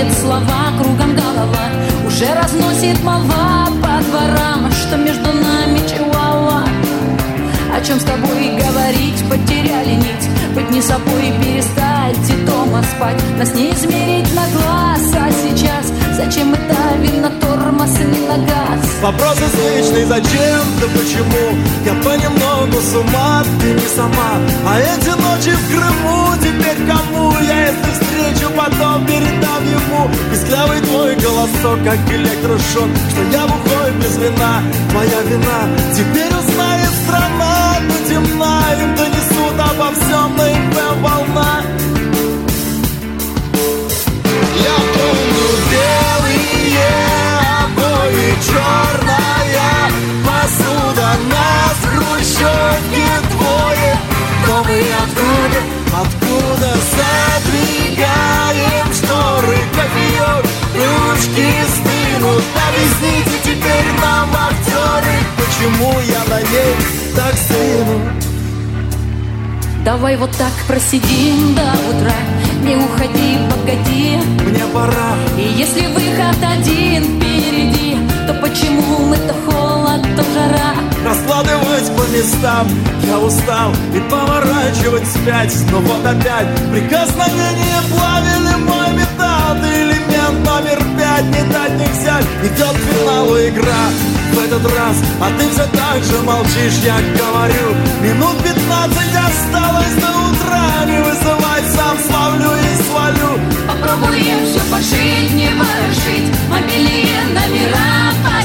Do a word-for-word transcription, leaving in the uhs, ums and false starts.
путает слова, кругом голова. Уже разносит молва по дворам, что между нами чуала. О чем с тобой говорить, потеряли нить. Быть не собой, перестать и дома спать. Нас не измерить на глаз, а сейчас зачем это вино, тормоз или на газ? Вопрос извечный, зачем, да почему? Я понемногу с ума, ты не сама. А эти ночи в Крыму теперь кому? Я если встречу, потом передам ему. Писклявый твой голосок, как электрошок, что я бухой без вина, твоя вина. Теперь узнает страна, но темна, им донесут обо всем на ИП волна. Я помню белые обои, черная посуда, нас в хрущевке двое. Но мы откуда, откуда задвигаем шторы, кофеек, ручки стынут. Объясните теперь нам, актеры, почему я на ней так стыну. Давай вот так просидим до утра, не уходи, погоди, мне пора. И если выход один впереди, то почему мы то холод, то жара? Раскладывать по местам я устал и поворачивать вспять. Но вот опять прикосновение плавили мой металл. Ты элемент номер пять, не дать не взять. Идет к финалу игра в этот раз, а ты все так же молчишь, я говорю. Минут пятнадцать осталось до утра. Не вызывать, сам славлю и свалю. Попробуем все пошить, не ворошить, мобильные номера